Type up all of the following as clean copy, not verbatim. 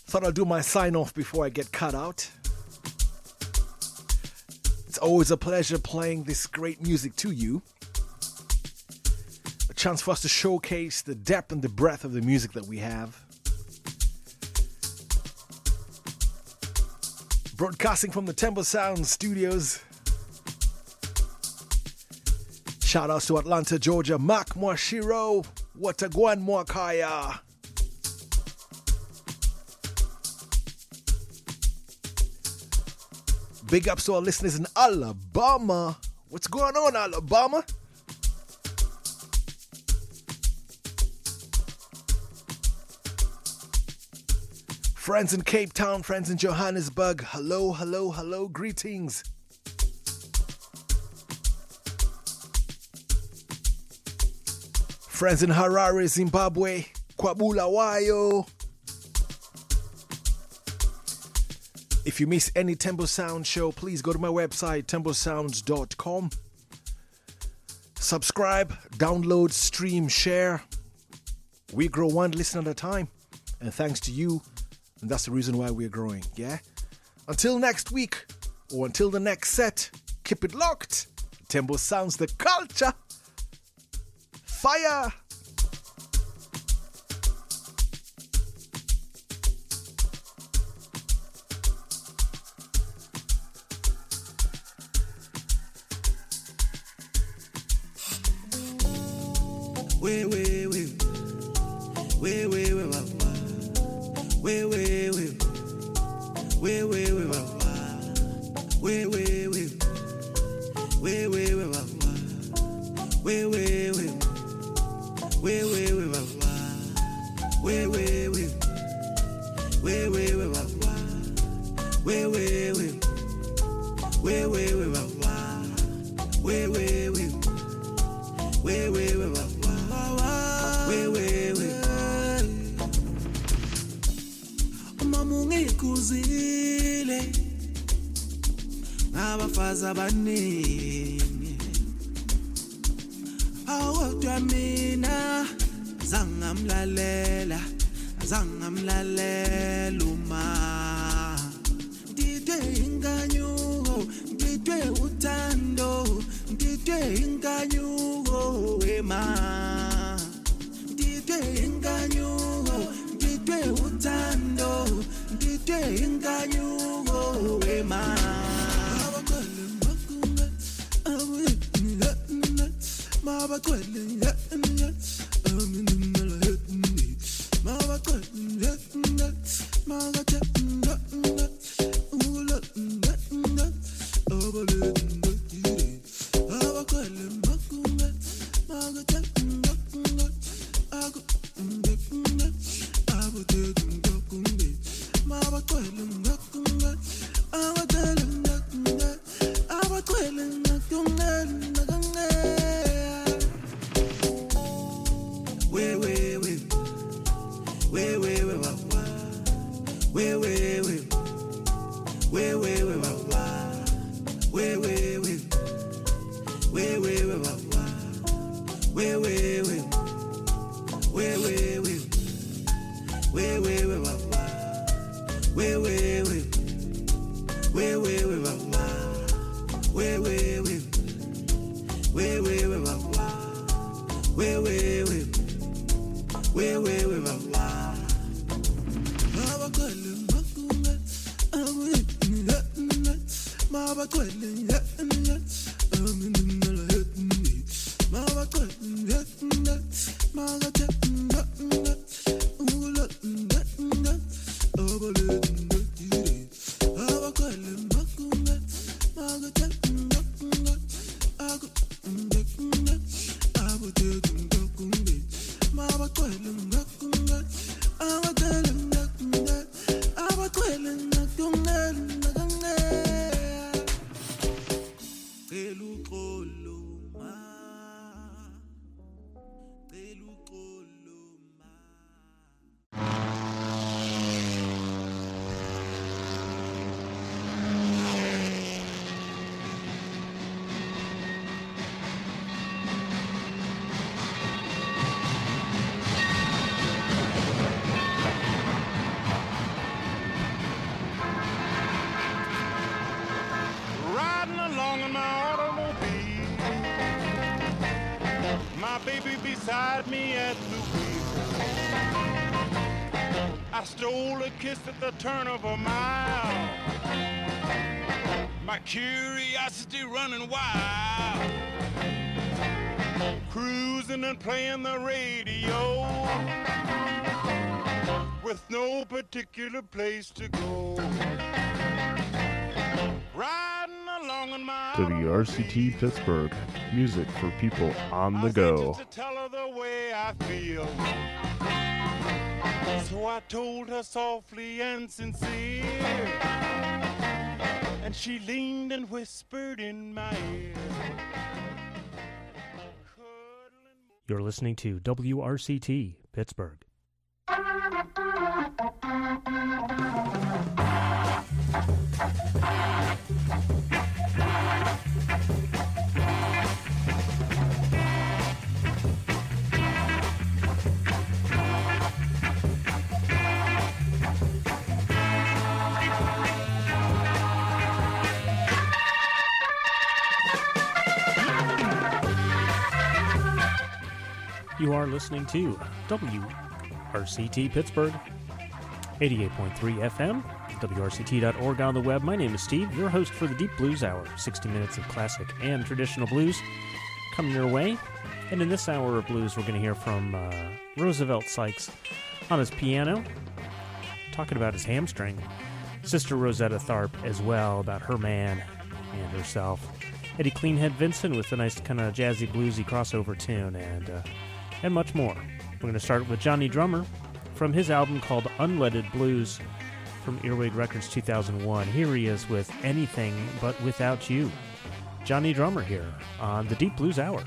Thought I'll do my sign off before I get cut out. It's always a pleasure playing this great music to you. A chance for us to showcase the depth and the breadth of the music that we have. Broadcasting from the Temple Sound Studios. Shout outs to Atlanta, Georgia, Mark Mwashiro, Watagwan Mwakaya. Big ups to our listeners in Alabama. What's going on, Alabama? Friends in Cape Town, friends in Johannesburg. Hello, hello, hello, greetings. Friends in Harare, Zimbabwe. Kwabulawayo. If you miss any Temple Sound show, please go to my website, templesounds.com. Subscribe, download, stream, share. We grow one listen at a time. And thanks to you, and that's the reason why we're growing, yeah? Until next week, or until the next set, keep it locked. Temple Sounds, the culture. Fire! beside me at the wheel. I stole a kiss at the turn of a mile. My curiosity running wild. Cruising and playing the radio with no particular place to go. Riding along in my WRCT Pittsburgh, music for people on the go. to tell her the way I feel. So I told her softly and sincere, and she leaned and whispered in my ear. You're listening to WRCT Pittsburgh. You are listening to WRCT Pittsburgh, 88.3 FM, WRCT.org on the web. My name is Steve, your host for the Deep Blues Hour, 60 minutes of classic and traditional blues coming your way. And in this hour of blues, we're going to hear from Roosevelt Sykes on his piano, talking about his hamstring. Sister Rosetta Tharpe as well, about her man and herself. Eddie Cleanhead Vinson with a nice kind of jazzy bluesy crossover tune, and much more. We're going to start with Johnny Drummer from his album called Unleaded Blues from Earwig Records 2001. Here he is with Anything But Without You. Johnny Drummer here on the Deep Blues Hour.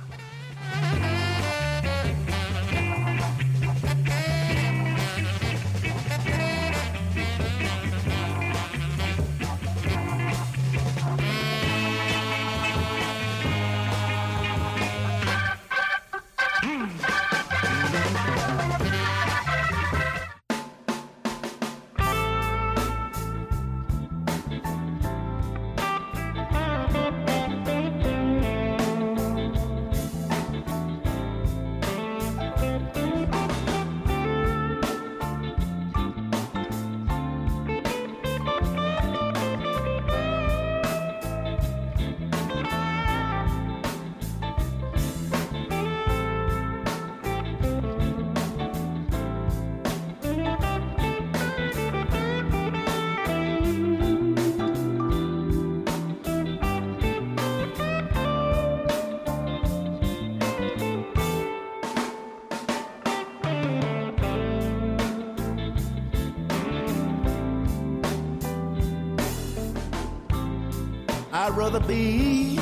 I'd rather be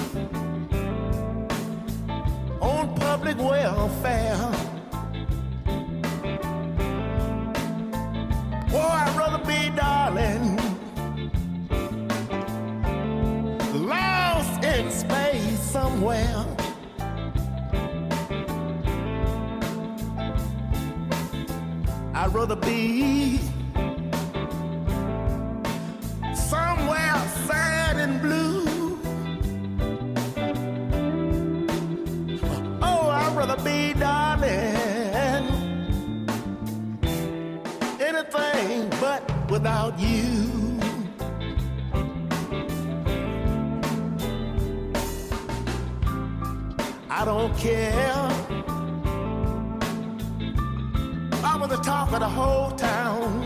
on public welfare. Oh, I'd rather be, darling, lost in space somewhere. I'd rather be somewhere sad and blue. Be, darling, anything but without you. I don't care. I was the talk of the whole town.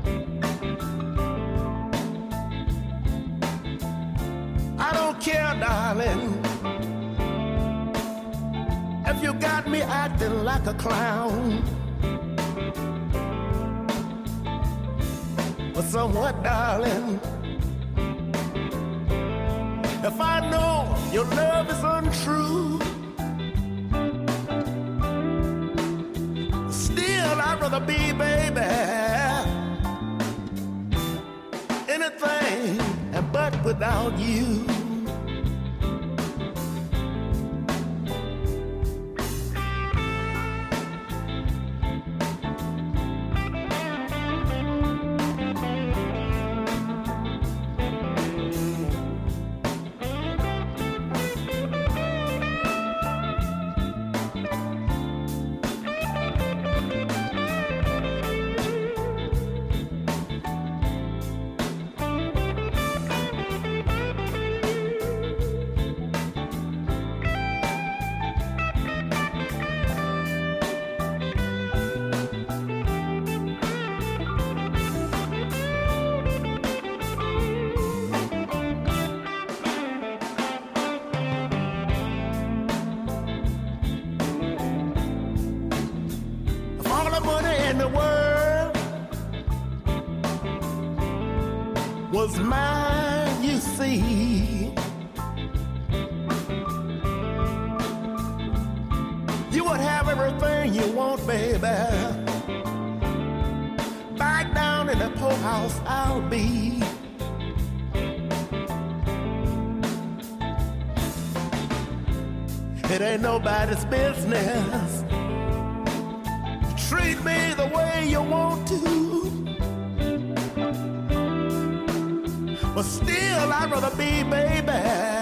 I don't care, darling, if you got me acting like a clown. But somewhat, darling, if I know your love is untrue, still I'd rather be, baby, anything but without you. was mine, you see. You would have everything you want, baby. Back down in the poorhouse I'll be. It ain't nobody's business. Treat me the way you want to. But still, I'd rather be, baby,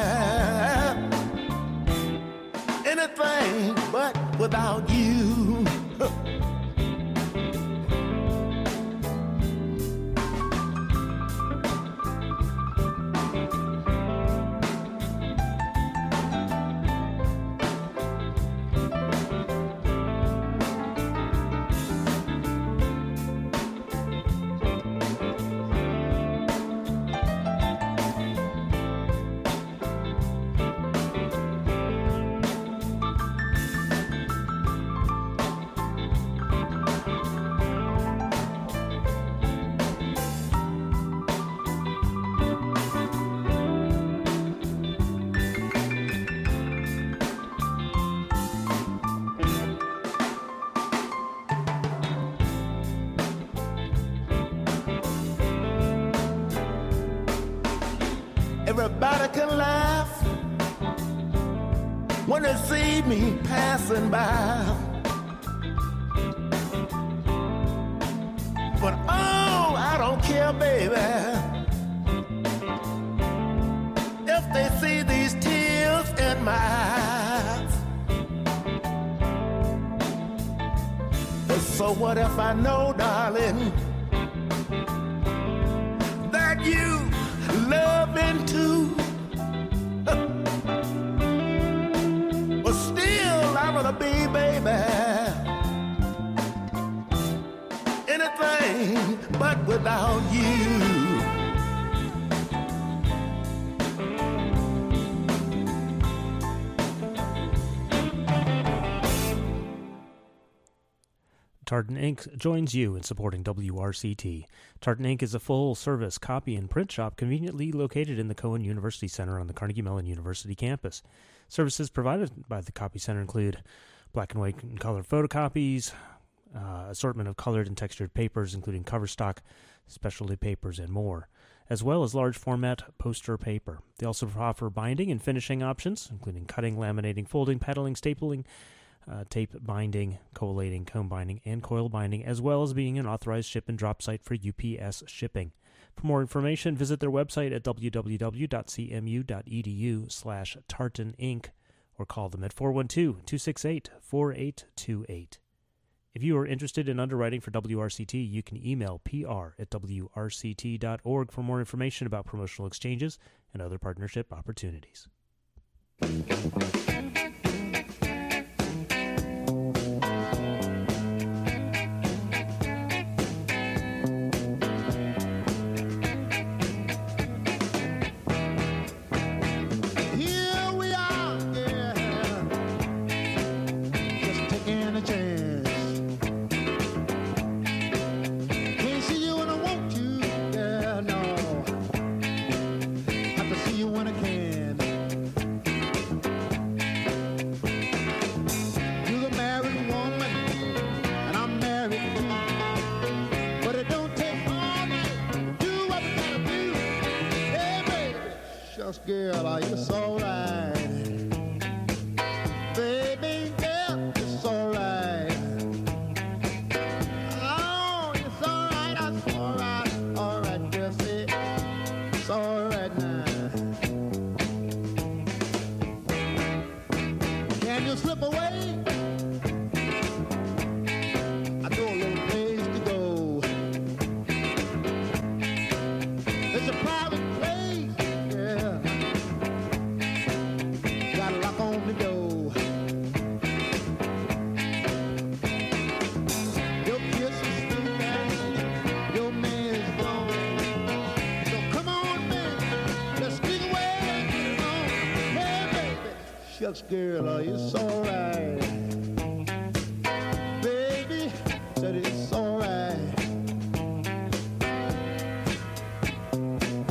anything but without you. Everybody can laugh when they see me passing by. But oh, I don't care, baby, if they see these tears in my eyes. So what if I know, darling, that you loving too? But still, I wanna be, baby, anything but without you. Tartan Inc. joins you in supporting WRCT. Tartan Inc. is a full-service copy and print shop conveniently located in the Cohen University Center on the Carnegie Mellon University campus. Services provided by the Copy Center include black and white and color photocopies, assortment of colored and textured papers, including cover stock, specialty papers, and more, as well as large format poster paper. They also offer binding and finishing options, including cutting, laminating, folding, petaling, stapling, tape binding, collating, comb binding, and coil binding, as well as being an authorized ship and drop site for UPS shipping. For more information, visit their website at www.cmu.edu/tartaninc or call them at 412-268-4828. If you are interested in underwriting for WRCT, you can email pr@wrct.org for more information about promotional exchanges and other partnership opportunities. Girl, are you so right? Baby, girl, you're so right. Oh, you're so right, I'm so right. All right, girl, say it's all right now. Can you slip away? I know a little place to go. It's a private place, yeah. Got a lock on the door. Your kiss is sweet and your man is gone. So come on, baby, let's sneak away and get it on. Hey, baby, shucks, girl, are you so right? Baby, said it's all right.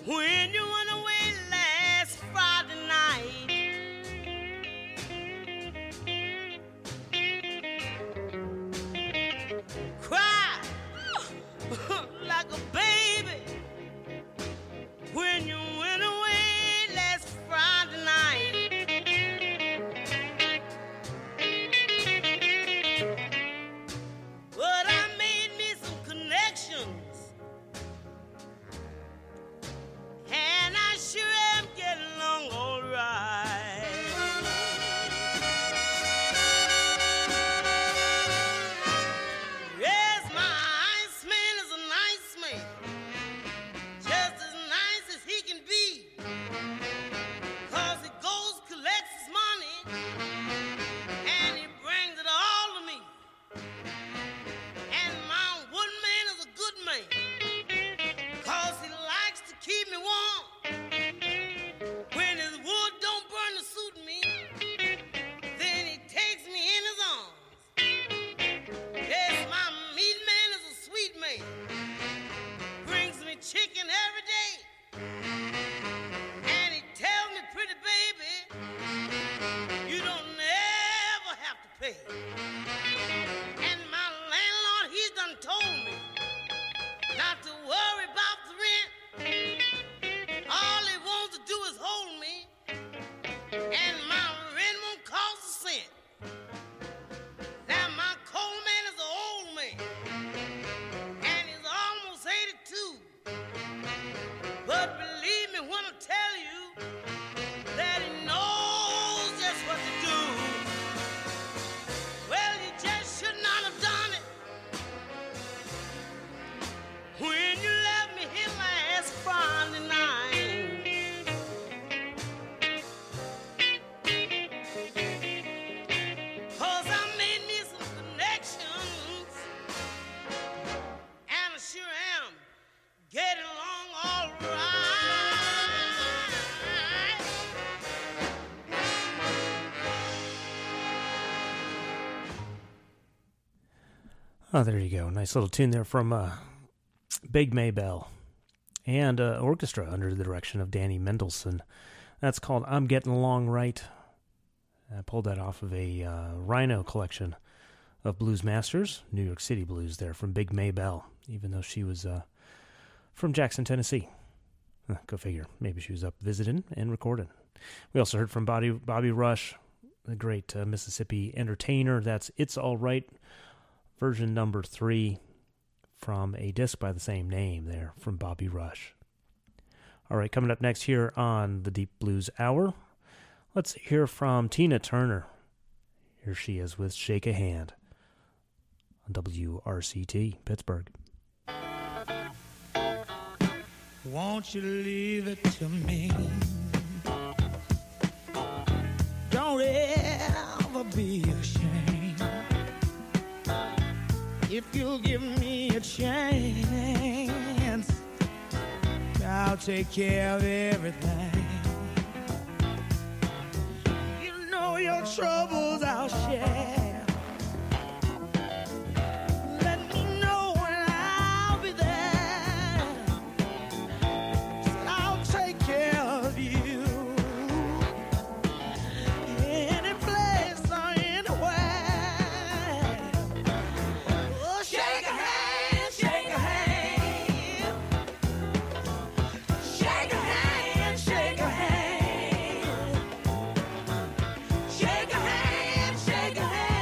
when you went away last Friday night. Cried like a baby when you went away last Friday night. But I made me some connections, and I sure am getting along all right. Yes, my Iceman is a nice man, just as nice as he can be, 'cause he goes, collects his money, and he brings it all to me. And my woodman is a good man, 'cause he likes to keep me warm. When his wood don't burn to suit me, then he takes me in his arms. Yes, my meat man is a sweet man, brings me chicken every day. And he tells me, pretty baby, you don't never have to pay. And my landlord, he's done told me not to worry about the rent. All he wants to do is hold me, and my rent won't cost a cent. Now my coal man is an old man, and he's almost 82. But believe me when I tell you that he knows just what to do. Well, you just should not have done it when you left me here last Friday night. 'Cause I made me some connections, and I sure am getting along all right. Oh, there you go. Nice little tune there from Big Maybell and orchestra under the direction of Danny Mendelsohn. That's called I'm Getting Along Right. I pulled that off of a Rhino collection of blues masters, New York City blues there from Big Maybell, even though she was from Jackson, Tennessee. Go figure. Maybe she was up visiting and recording. We also heard from Bobby Rush, the great Mississippi entertainer. That's It's All Right, version number 3 from a disc by the same name there from Bobby Rush. All right, coming up next here on the Deep Blues Hour, let's hear from Tina Turner. Here she is with Shake a Hand on WRCT Pittsburgh. Won't you leave it to me? Don't ever be ashamed. If you'll give me a chance, I'll take care of everything. You know your troubles I'll share. Let me know when I'll be there. Said I'll take care of you. Any place or anywhere. Oh, shake a hand, shake a hand. Shake a hand, shake a hand. Shake a hand, shake a hand.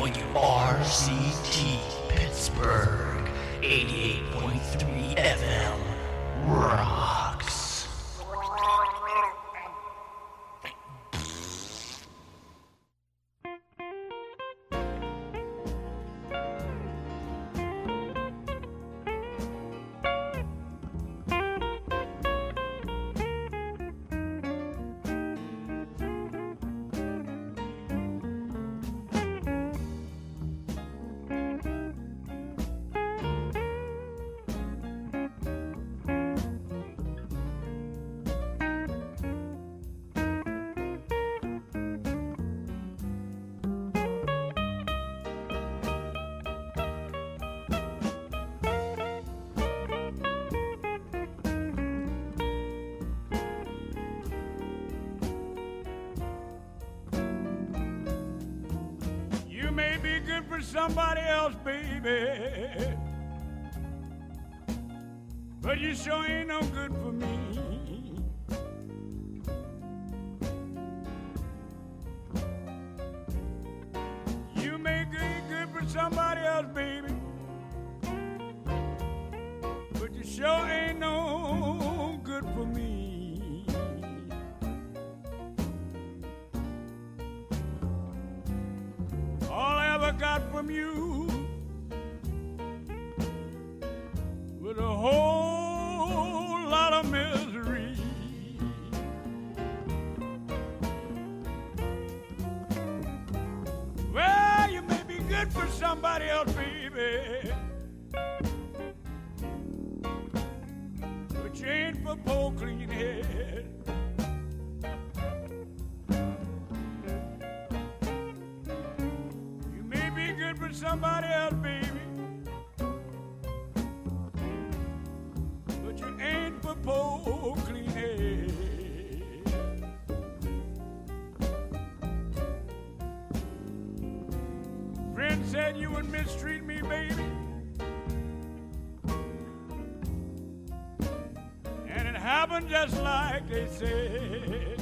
WRCT Pittsburgh 88.3 FM rocks. You may be good for somebody else, baby, but you sure ain't no good for me. You may be good for somebody else, baby, but you sure ain't no good for me. All I ever got from you was a whole lot of misery. Well, you may be good for somebody else, baby, but you ain't for poor clean head. Good for somebody else, baby, but you ain't for poor clean head. Friend said you would mistreat me, baby, and it happened just like they said.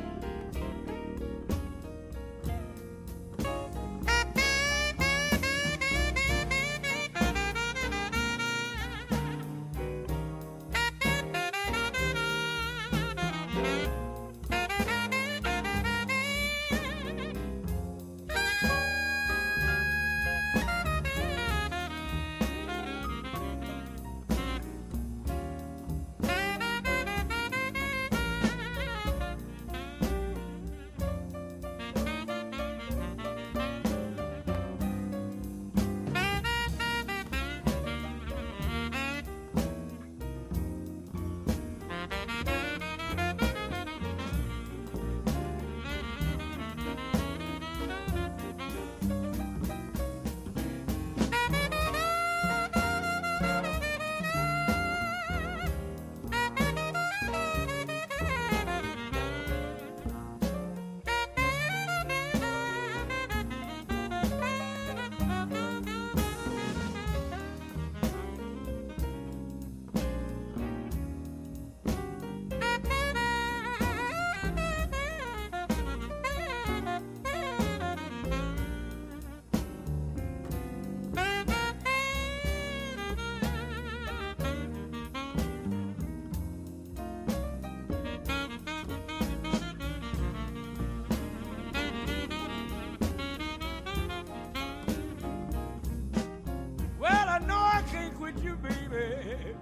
You, baby,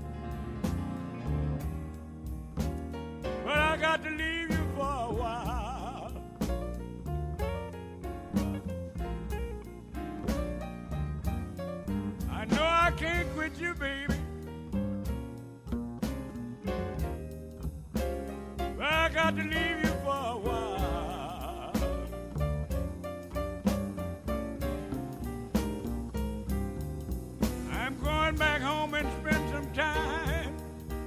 but I got to leave you for a while. I know I can't quit you, baby, but I got to leave you for a while. I'm going back home and spend some time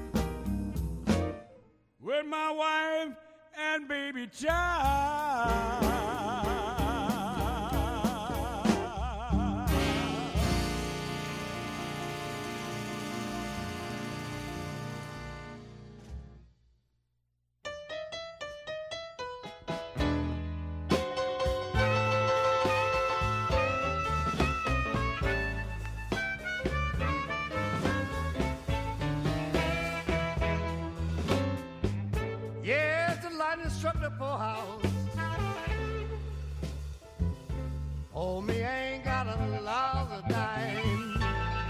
with my wife and baby child. the poorhouse. Oh, me ain't got a lousy dime.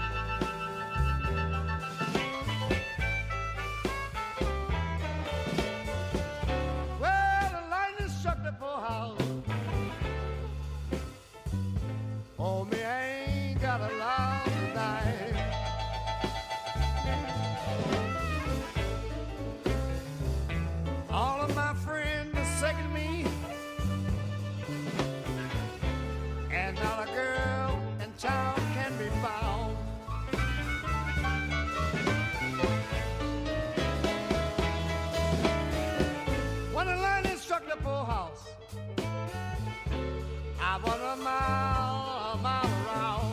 Well, the lightning struck the poorhouse. Oh, me ain't got a lousy dime. All of my friends are second me, and not a girl in town can be found. When the lightning struck the poorhouse, I was a mile around.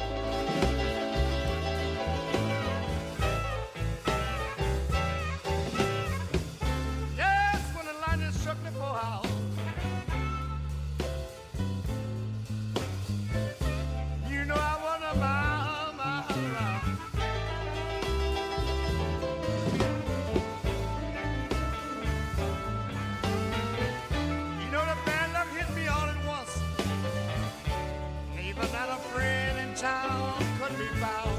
Yes, when the lightning struck the poorhouse, you know I was a mile around. You know the bad luck hit me all at once. Even not a friend in town could be found.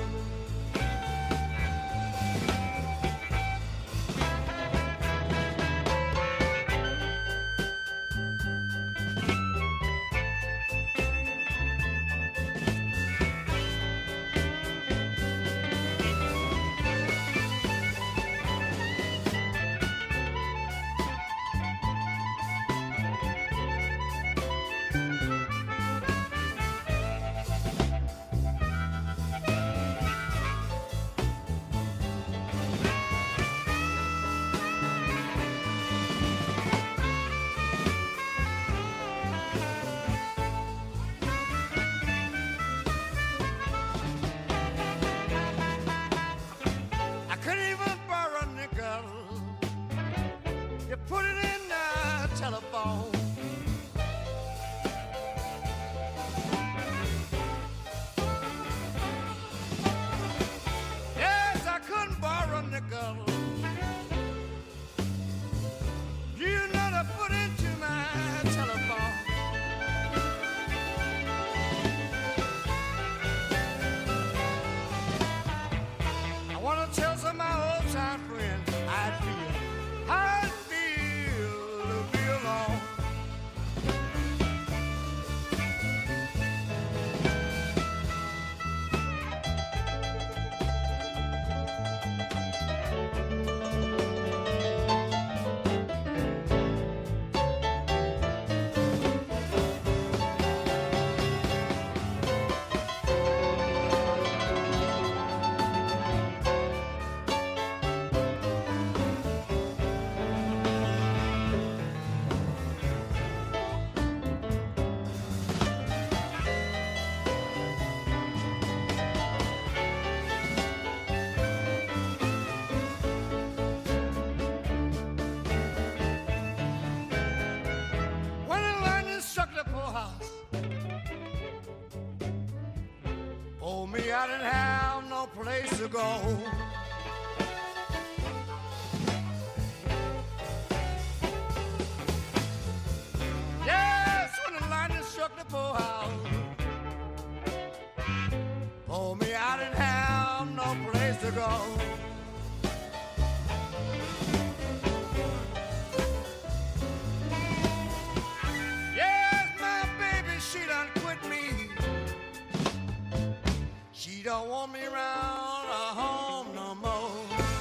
I couldn't even borrow a nickel. You put it in the telephone. Yes, I couldn't borrow a nickel. You know to put into my telephone. I want to tell some of my old time friends I'd feel to be alone. When the lightning struck the poorhouse, oh me, I didn't have no place to go. Yes, when the lightning struck the poorhouse, oh me, I didn't have no place to go. Yes, my baby, she done quit me. She don't want me around her home no more.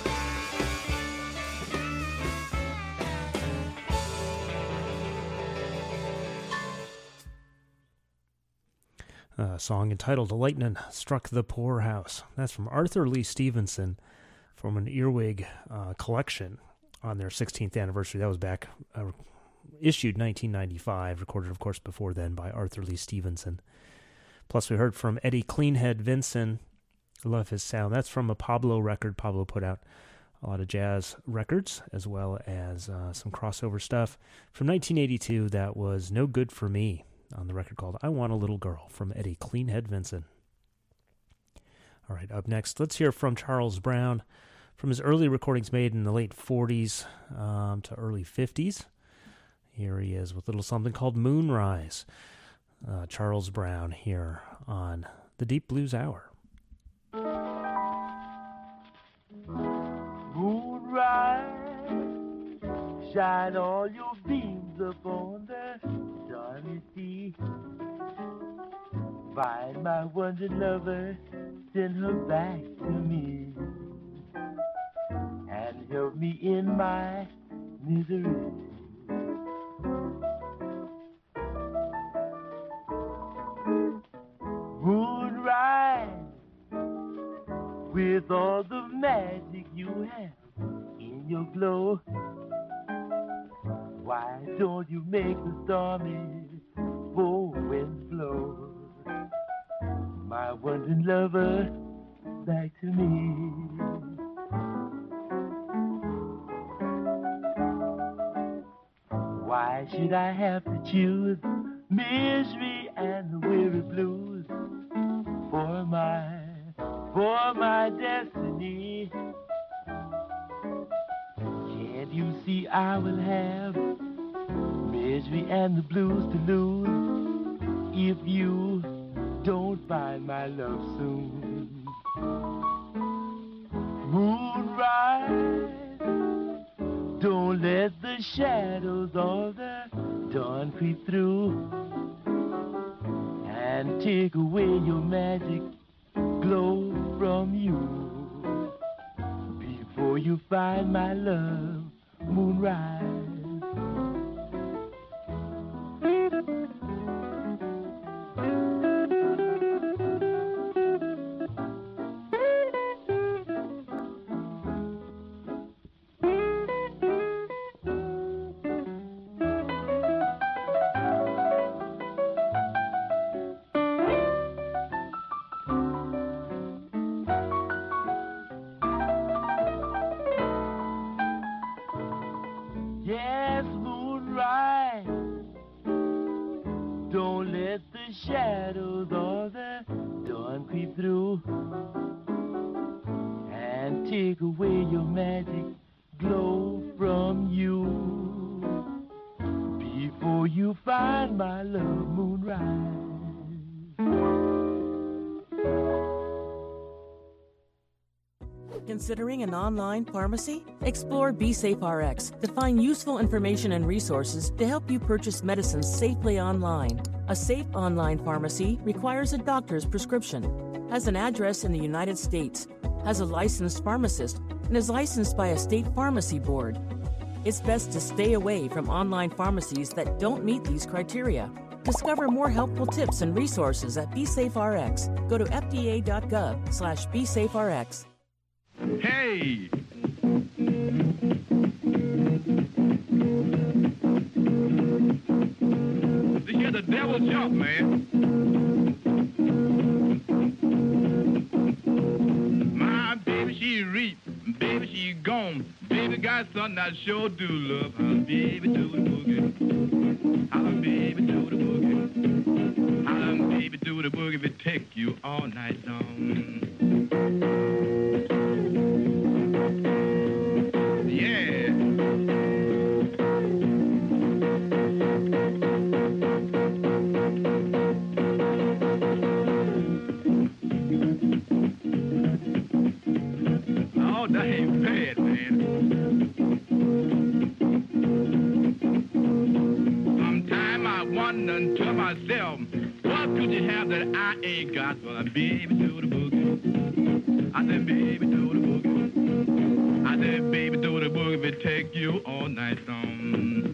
A song entitled Lightnin' Struck the Poorhouse. That's from Arthur Lee Stevenson from an Earwig collection on their 16th anniversary. That was back, issued 1995, recorded, of course, before then by Arthur Lee Stevenson. Plus, we heard from Eddie Cleanhead Vinson. I love his sound. That's from a Pablo record. Pablo put out a lot of jazz records, as well as some crossover stuff. From 1982, that was No Good For Me, on the record called I Want a Little Girl from Eddie Cleanhead Vinson. All right, up next, let's hear from Charles Brown from his early recordings made in the late 40s to early 50s. Here he is with a little something called Moonrise. Charles Brown here on the Deep Blues Hour. Moonrise, shine all your beams upon the stormy sea. Find my wondering lover, send her back to me, and help me in my misery. Moonrise, with all the magic you have in your glow, why don't you make the stormy winds blow my wandering lover back to me? Why should I have to choose misery and the weary blues for my destiny? Can't you see I will have misery and the blues to lose if you don't find my love soon? Moonrise, don't let the shadows of the dawn creep through and take away your magic glow from you before you find my love, moonrise. Yes, moonrise, don't let the shadows of the dawn creep through and take away your magic glow from you before you find my love, moonrise. Considering an online pharmacy? Explore BeSafeRx to find useful information and resources to help you purchase medicines safely online. A safe online pharmacy requires a doctor's prescription, has an address in the United States, has a licensed pharmacist, and is licensed by a state pharmacy board. It's best to stay away from online pharmacies that don't meet these criteria. Discover more helpful tips and resources at BeSafeRx. Go to fda.gov/BeSafeRx. Hey! This here's the devil's shop, man. My baby, she reap. Baby, she gone. Baby got something I sure do love. How baby do the boogie. How baby do the boogie. How baby do the boogie if it take you all night long. Oh, that ain't bad, man. Sometimes I wonder to myself, what could you have that I ain't got? Well, baby, do the boogie. I said, baby, do the boogie. I said, baby, do the boogie if it take you all night long.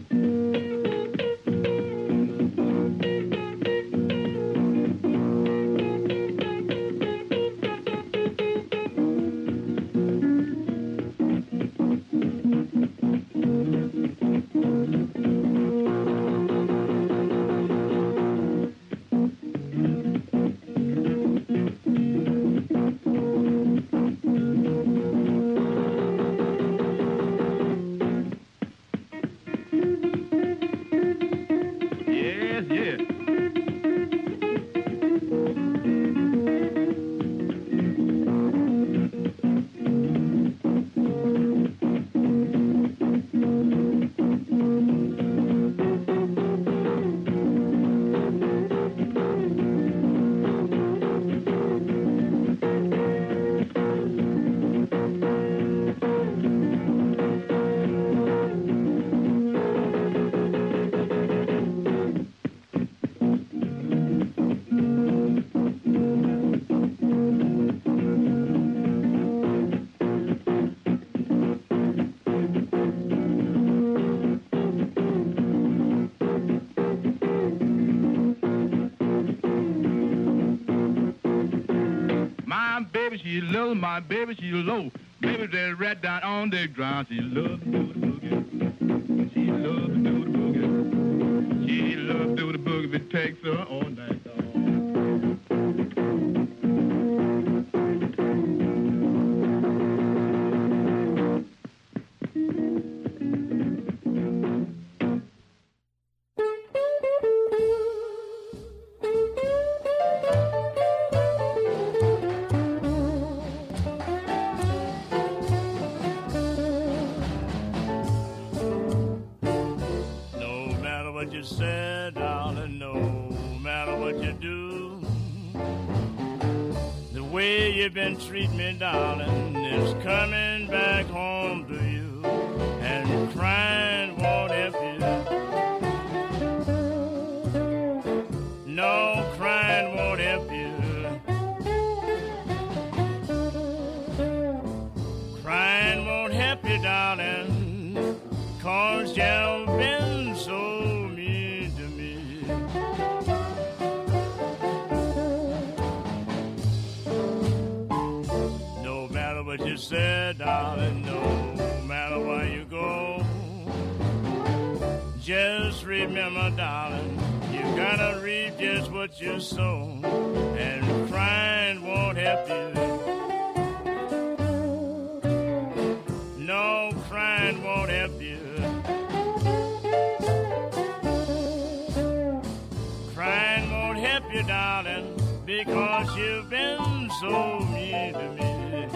my baby, she low, my baby, she low. Baby, just right down on the ground. She loves to do the boogie. She loves to do the boogie. She loves to do the boogie if it takes her all night long. You said, darling, no matter what you do, the way you've been treating me, darling, is coming back home to you, and crying won't help you. No, crying won't help you. Crying won't help you, darling, 'cause you've been so what you said, darling, no matter where you go. Just remember, darling, you gotta reap just what you sow, and crying won't help you. No, crying won't help you. Crying won't help you, darling, because you've been so mean to me.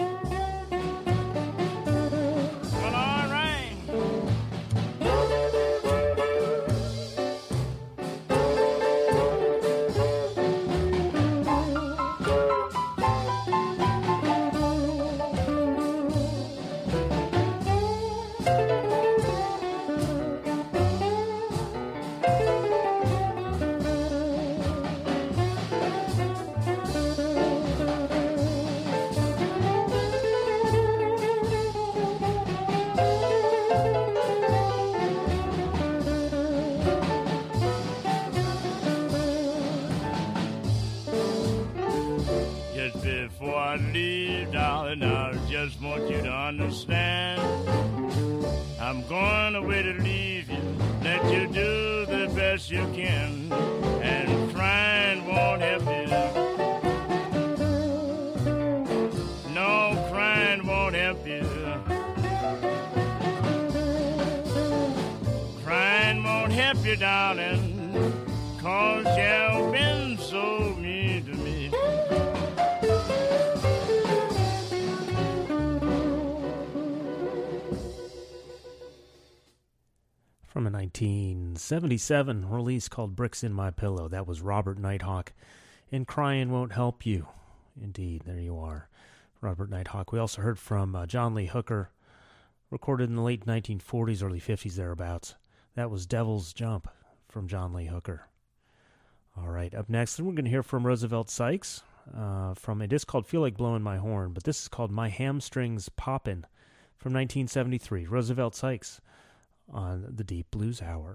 Before I leave, darling, I just want you to understand, I'm going away to leave you. Let you do the best you can, and crying won't help you. No, crying won't help you. Crying won't help you, darling, 'cause you've been so mean to me. From a 1977 release called Bricks in My Pillow. That was Robert Nighthawk, and Crying Won't Help You. Indeed, there you are, Robert Nighthawk. We also heard from John Lee Hooker, recorded in the late 1940s, early 50s, thereabouts. That was Devil's Jump from John Lee Hooker. All right, up next, we're going to hear from Roosevelt Sykes from a disc called Feel Like Blowing My Horn, but this is called My Hamstrings Poppin' from 1973. Roosevelt Sykes on the Deep Blues Hour.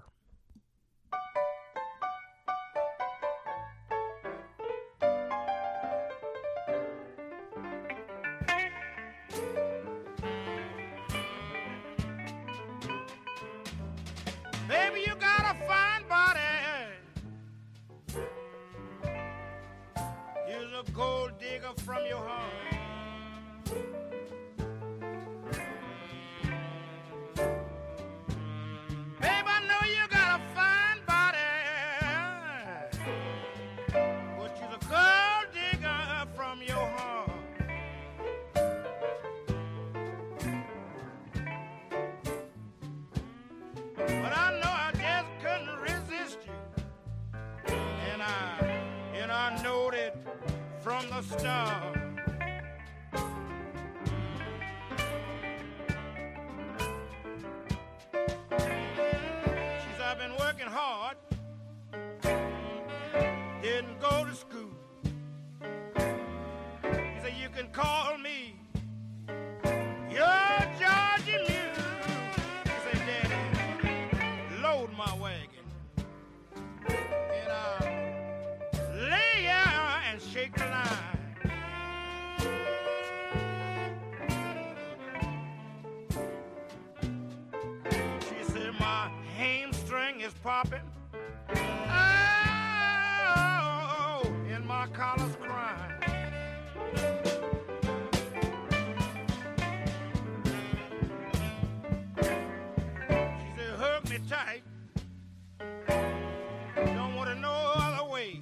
Baby, you got a fine body. Here's a gold digger from your heart. From the start, she's I've been working hard, didn't go to school. He said you can call me your Georgia Mule. He said, Daddy, load my wagon, and I'll lay here and shake the line. popping. Oh, and my collar's crying. She said, hug me tight. Don't want it no other way.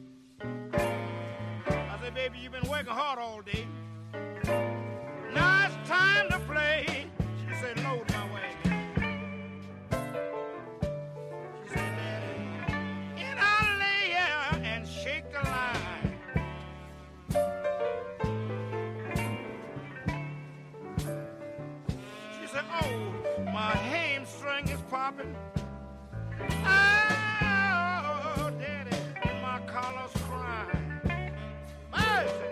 I said, baby, you've been working hard all day. Now it's time to play. She said, load my wagon. She said, Daddy, and I'll lay here and shake the line. She said, oh, my hamstring is popping. Oh, Daddy, my collar's crying. Mercy.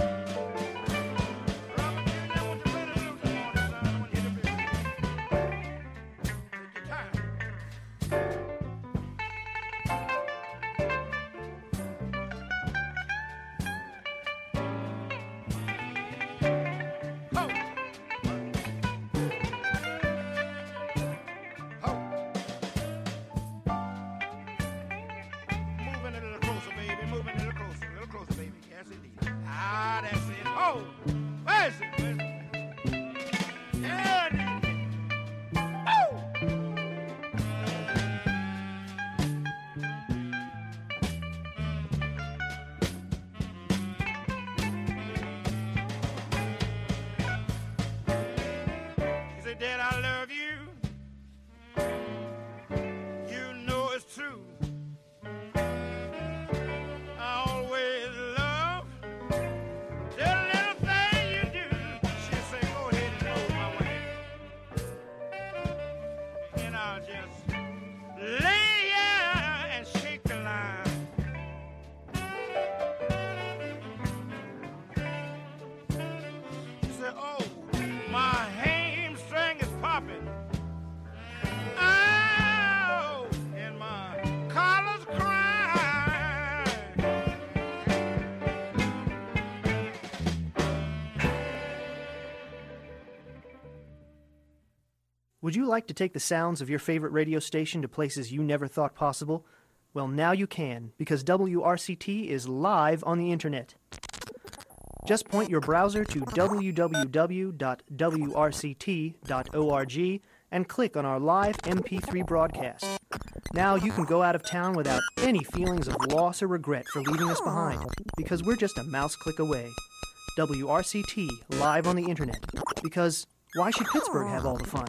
Dad, I love you. You know it's true. I always love the little thing you do. She said, go ahead and load my wagon. And I'll just lay here and shake the line. She said, oh, my hamstring is popping. Oh, and my collar's crying. Would you like to take the sounds of your favorite radio station to places you never thought possible? Well, now you can, because WRCT is live on the internet. Just point your browser to www.wrct.org and click on our live MP3 broadcast. Now you can go out of town without any feelings of loss or regret for leaving us behind, because we're just a mouse click away. WRCT, live on the internet, because why should Pittsburgh have all the fun?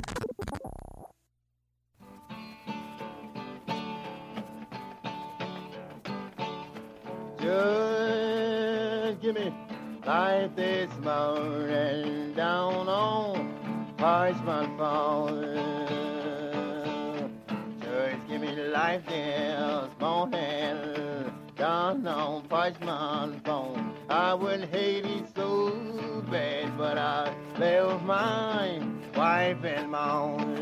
Just give me life this morning down on Parchment Farm. Just give me life this morning down on Parchment Farm. I wouldn't hate it so bad, but I left my wife and mom.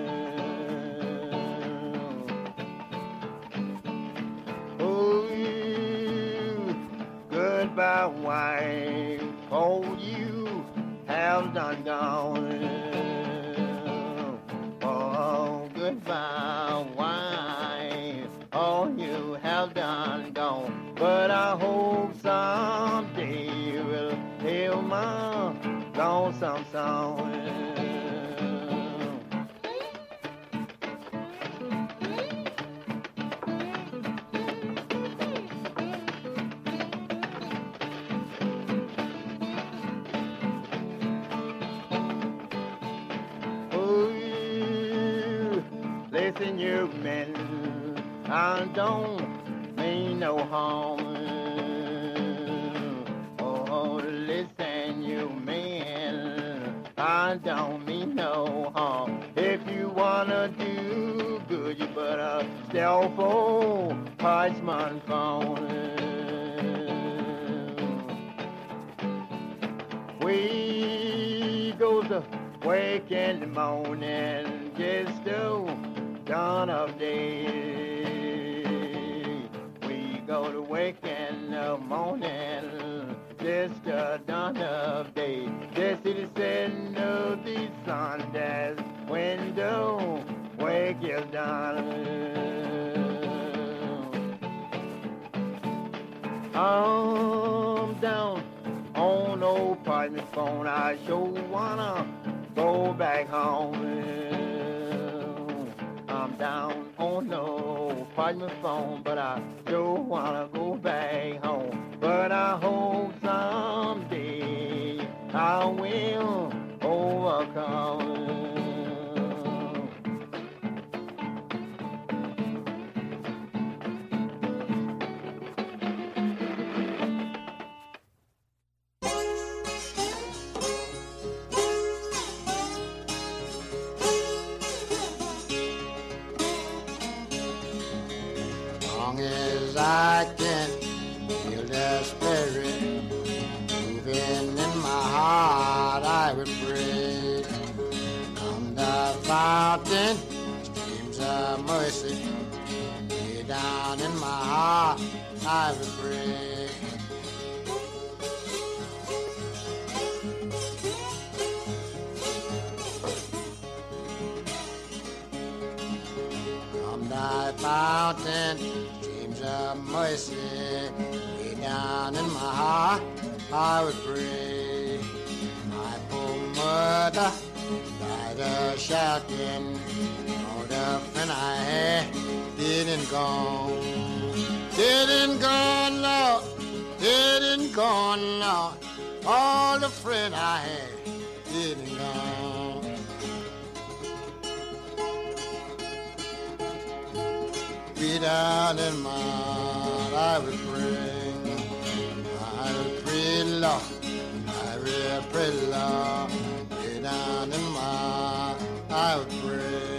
Oh, you goodbye, wife. Oh, you have done gone. Oh, goodbye, wife. Oh, you have done gone. But I hope someday you will hear my lonesome song. Listen, you men, I don't mean no harm. Oh, listen, you men, I don't mean no harm. If you wanna do good, you better stay for Parchment Farm. We go to work in the morning just to dawn of day. We go to work in the morning, just a dawn of day. The citizen of the sun, that's window, work is done. I'm down on no apartment phone. I sure wanna go back home. I'm down on no apartment phone, but I sure wanna go back home. But I hope someday I will overcome. Long as I can feel the spirit moving in my heart, I would pray. From the fountain, streams of mercy, way down in my heart, I would pray. From thy fountain, streams of mercy, way down in my heart, I would pray. My poor mother died a shouting, all the friend I had didn't gone, Lord, didn't gone, Lord, all the friend I had didn't gone. Be down in my heart, I would pray. I would pray, Lord, I will pray, Lord. Be down in my heart, I would pray.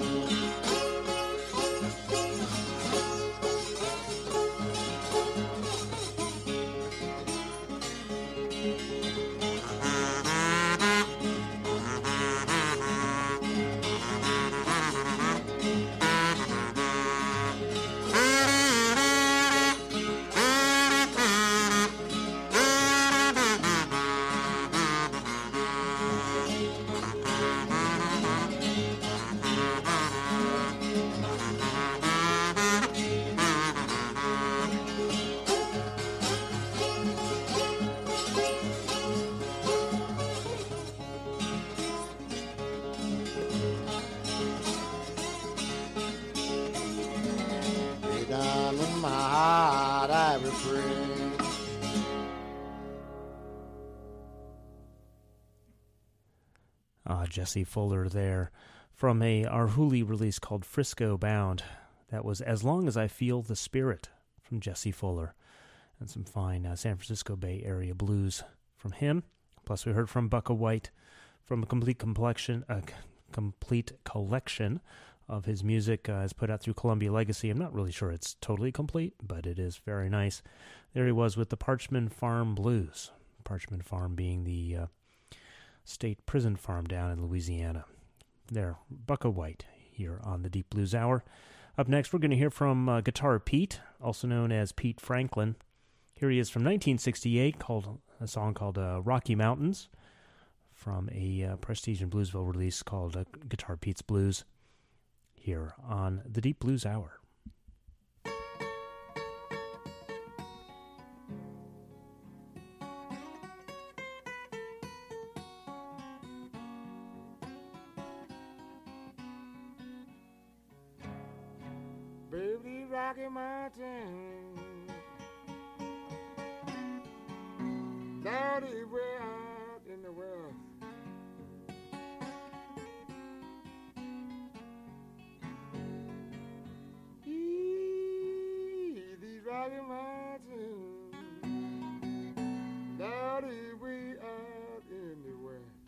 Be down in my heart, I will pray. Jesse Fuller there from a Arhoolie release called Frisco Bound. That was As Long as I Feel the Spirit from Jesse Fuller, and some fine San Francisco Bay Area blues from him. Plus we heard from Bukka White from a complete collection of his music is put out through Columbia Legacy. I'm not really sure it's totally complete, but it is very nice. There he was with the Parchman Farm Blues. Parchman Farm being the state prison farm down in Louisiana. There, Bukka White here on the Deep Blues Hour. Up next, we're going to hear from Guitar Pete, also known as Pete Franklin. Here he is from 1968, called a song called Rocky Mountains, from a Prestige and Bluesville release called Guitar Pete's Blues, here on the Deep Blues Hour. Baby, Rocky Mountain, down the way out in the west. These Rocky Mountains, down the way out in the west.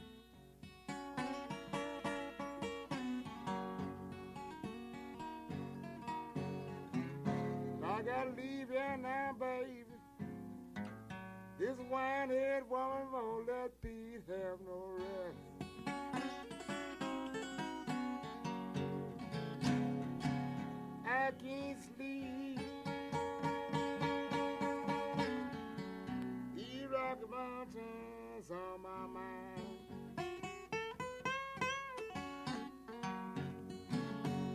I gotta leave here now, baby. This wine-head woman won't let Pete have no rest. I can't sleep. These Rocky Mountains on my mind.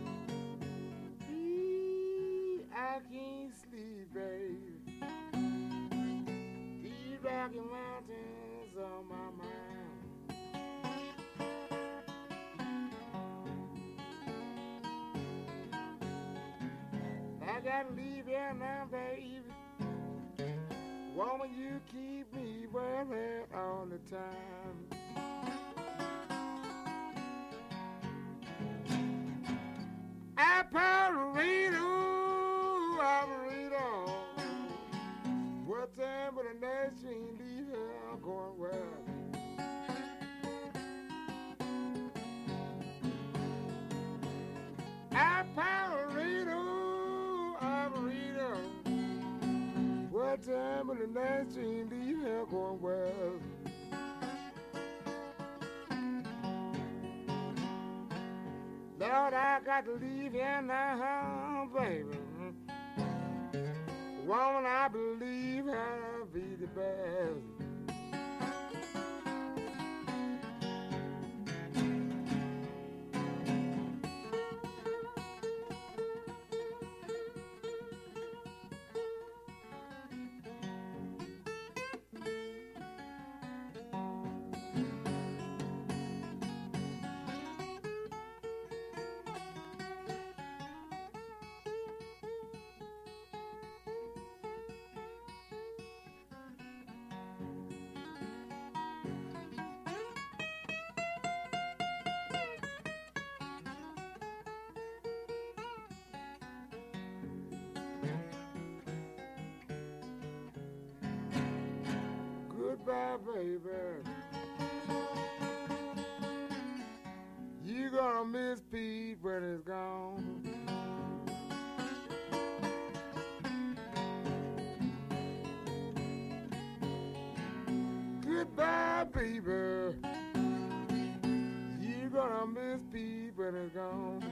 I can't sleep, baby. Rocky Mountains on my mind. I gotta leave here now, baby. Woman, you keep me worried all the time. Apparito, what time will the next train leave here? I'm going well. Apparito, what time will the next train leave here? Going well. Lord, I got to leave here now, baby. Woman, I believe I'll be the best. Goodbye, baby. You gonna miss Pete when it's gone. Goodbye, baby. You gonna miss Pete when it's gone.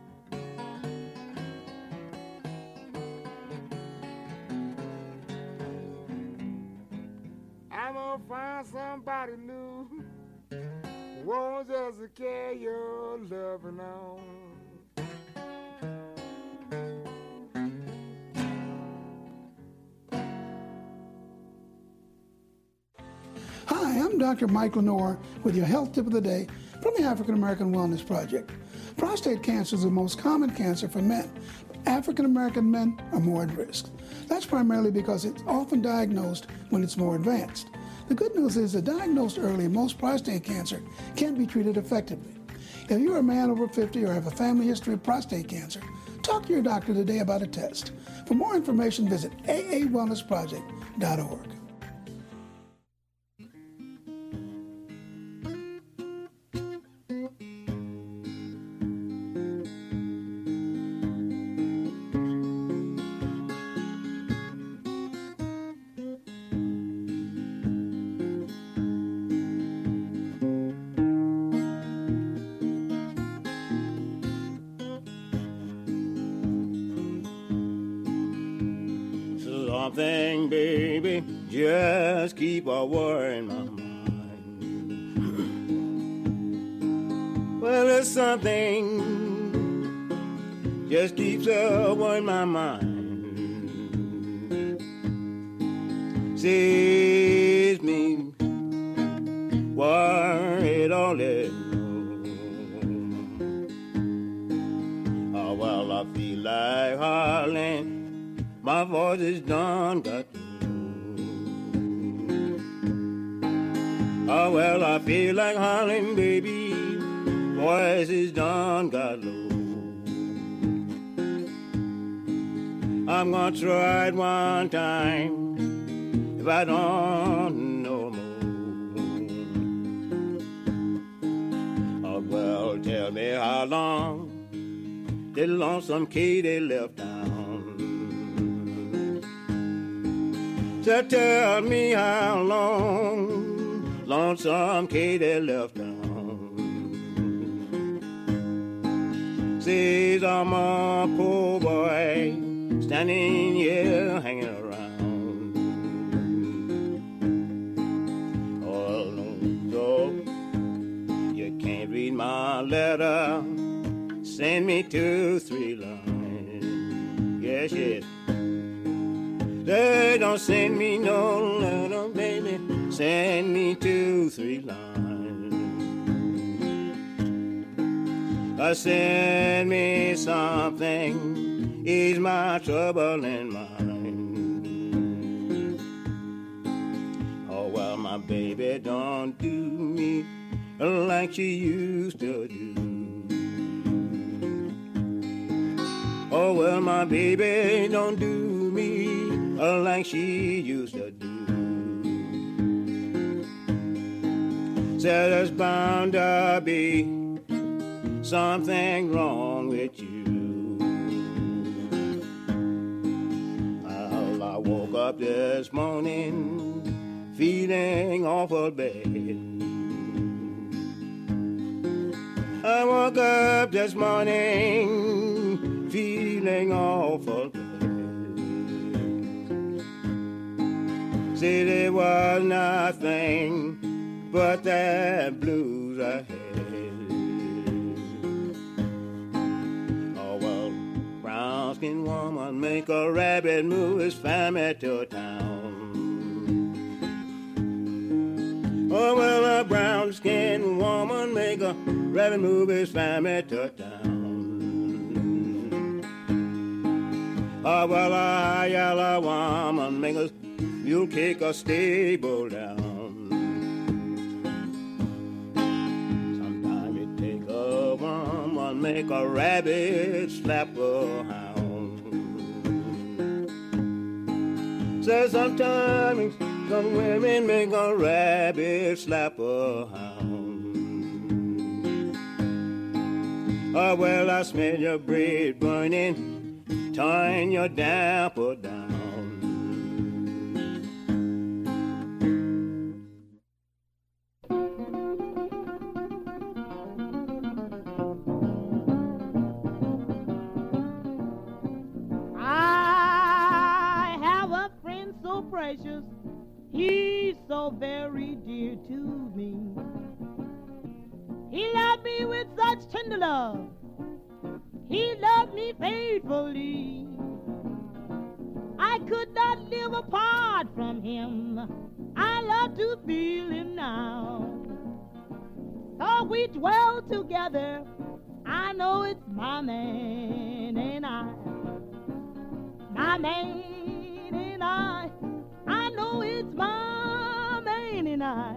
I'm gonna find somebody new who won't just carry your loving on. Hi, I'm Dr. Mike Lenore with your health tip of the day from the African American Wellness Project. Prostate cancer is the most common cancer for men, but African American men are more at risk. That's primarily because it's often diagnosed when it's more advanced. The good news is that diagnosed early, most prostate cancer can be treated effectively. If you're a man over 50 or have a family history of prostate cancer, talk to your doctor today about a test. For more information, visit aawellnessproject.org. Something, baby, just keep a worrying my mind. Well, there's something just keeps a worrying my mind. Says me worried all day long. Oh, well, I feel like hollering. My voice is done got low. Oh, well, I feel like hollering, baby. Voice is done got low. I'm gonna try it one time. If I don't know more. Oh, well, tell me how long the lonesome Katy left town. So tell me how long lonesome Katy left town. Says I'm a poor boy standing here hanging around. Oh, no, you can't read my letter. Send me 2-3 lines. Yes, yes. They don't send me no letter, baby. send me 2-3 lines. Send me something, ease my troubling mind. Oh, well, my baby don't do me like she used to do. Oh, well, my baby don't do me like she used to do. Said there's bound to be something wrong with you. Well, I woke up this morning feeling awful bad. I woke up this morning feeling awful bad. See, there was nothing but that blues I had. Brown-skinned woman make a rabbit move his family to town. Oh, well, a brown-skinned woman make a rabbit move his family to town. Oh, well, a yellow woman make a mule kick a stable down. Sometimes it take a woman make a rabbit slap a hound. Says sometimes some women make a rabbit slap a hound. Oh, well, I smell your bread burning, tying your damper down. Precious, he's so very dear to me. He loved me with such tender love, he loved me faithfully. I could not live apart from him, I love to feel him now. So we dwell together, I know it's my man and I. My man and I know it's my man and I.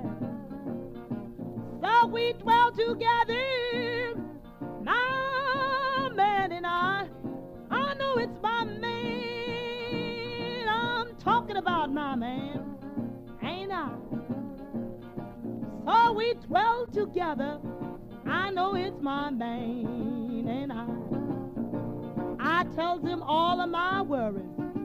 So we dwell together, my man and I know it's my man. I'm talking about my man, ain't I? So we dwell together, I know it's my man and I tells him all of my worries,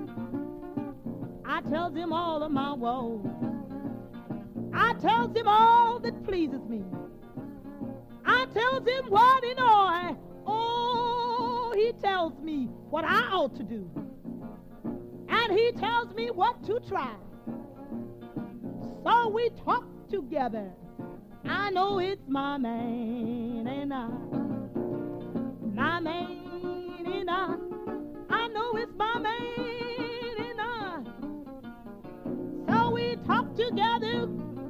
I tells him all of my woes. I tells him all that pleases me. I tells him what he know. Oh, he tells me what I ought to do. And he tells me what to try. So we talk together. I know it's my man and I. My man and I know it's my man. We talk together,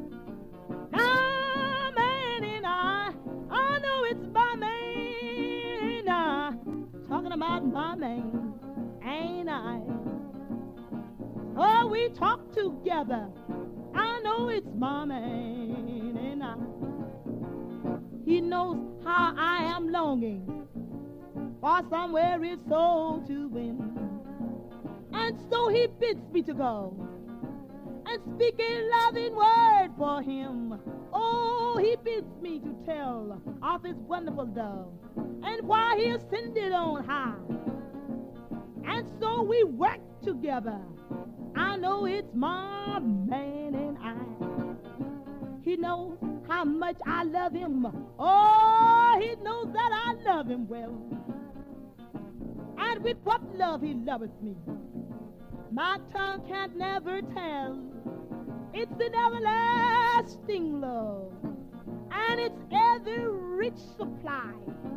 my man and I know it's my man, talking about my man, ain't I? Oh, we talk together, I know it's my man and I. He knows how I am longing for somewhere his soul to win, and so he bids me to go and speak a loving word for him. Oh, he bids me to tell of his wonderful love and why he ascended on high. And so we work together. I know it's my man and I. He knows how much I love him. Oh, he knows that I love him well. And with what love he loveth me, my tongue can't never tell. It's an everlasting love, and it's ever rich supply.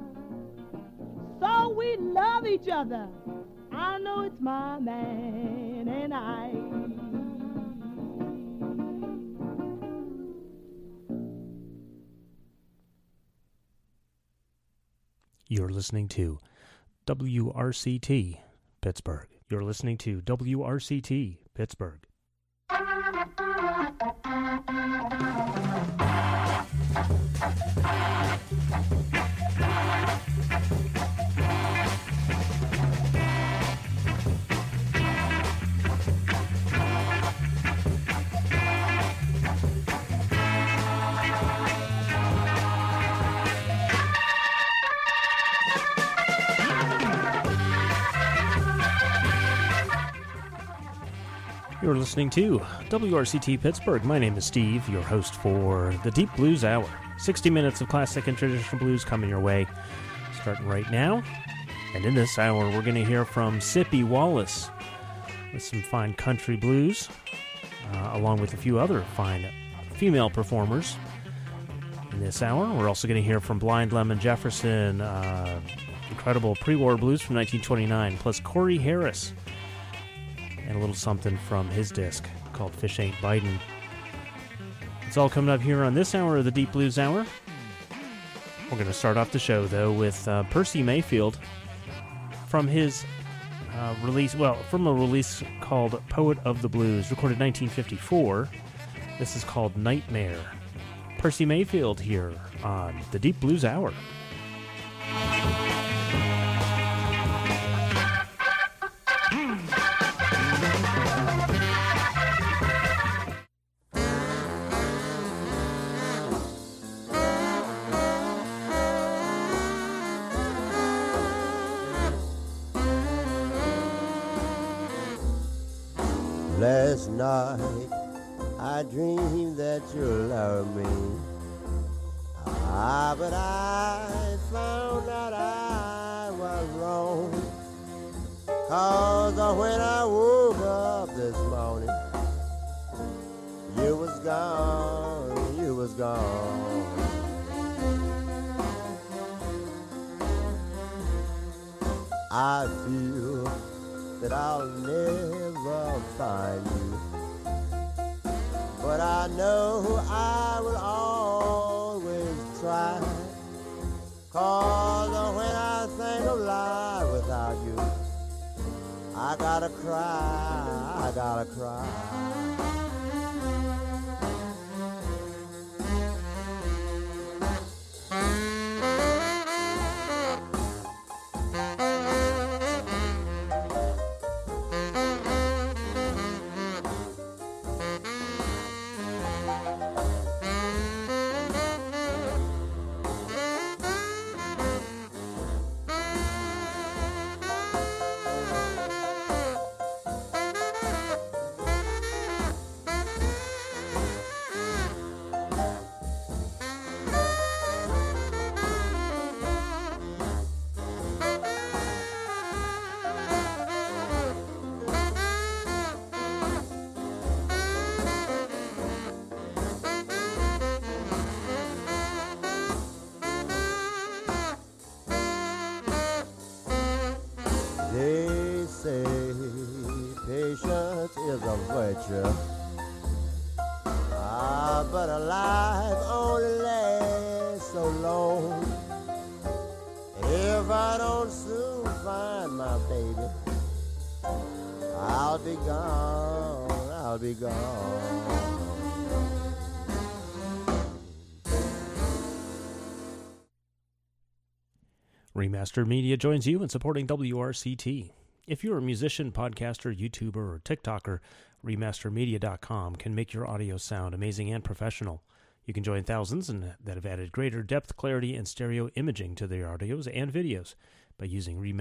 So we love each other. I know it's my man and I. You're listening to WRCT Pittsburgh. You're listening to WRCT Pittsburgh. You're listening to WRCT Pittsburgh. My name is Steve, your host for the Deep Blues Hour. 60 minutes of classic and traditional blues coming your way, starting right now. And in this hour, we're going to hear from Sippy Wallace with some fine country blues, along with a few other fine female performers. In this hour, we're also going to hear from Blind Lemon Jefferson, incredible pre-war blues from 1929, plus Corey Harris, and a little something from his disc called Fish Ain't Bitin'. It's all coming up here on this hour of the Deep Blues Hour. We're going to start off the show, though, with Percy Mayfield from his from a release called Poet of the Blues, recorded 1954. This is called Nightmare. Percy Mayfield here on the Deep Blues Hour. Last night I dreamed that you loved me, but I found out I was wrong, 'cause when I woke up this morning, you was gone, you was gone. I feel that I'll never find you, but I know I will always try, 'cause when I think of life without you, I gotta cry, I gotta cry. They say patience is a virtue, but a life only lasts so long. If I don't soon find my baby, I'll be gone, I'll be gone. Remastered Media joins you in supporting WRCT. If you're a musician, podcaster, YouTuber, or TikToker, remastermedia.com can make your audio sound amazing and professional. You can join thousands that have added greater depth, clarity, and stereo imaging to their audios and videos by using